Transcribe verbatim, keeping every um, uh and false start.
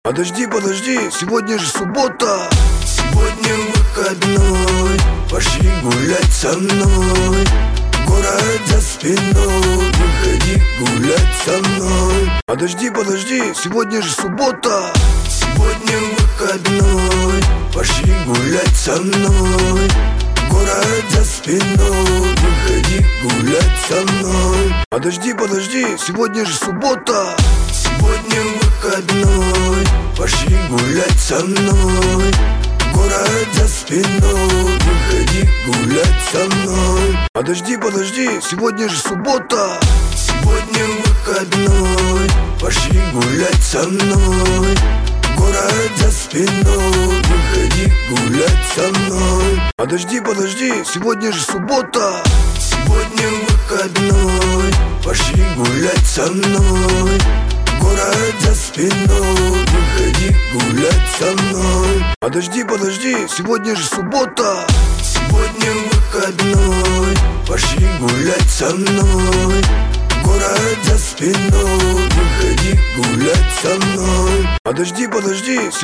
Подожди, подожди, сегодня же суббота. Сегодня выходной, пошли гулять со мной. Город за спиной, выходи гулять со мной. Подожди, подожди, сегодня же суббота. Сегодня выходной, пошли гулять со мной. Город за спиной, выходи гулять со мной. Подожди, подожди, сегодня же суббота. Сегодня выходной, пошли гулять со мной. Город за спиной, выходи гулять со мной. Подожди, подожди, сегодня же суббота. Сегодня выходной, пошли гулять со мной. Город за спиной, выходи гулять со мной. Подожди, подожди, сегодня же суббота. Сегодня выходной, пошли гулять со мной. Город за спиной, выходи гулять со мной. Подожди, подожди, сегодня же суббота. Сегодня выходной, пошли гулять со мной. Город за спиной, выходи гулять со мной. Подожди, подожди.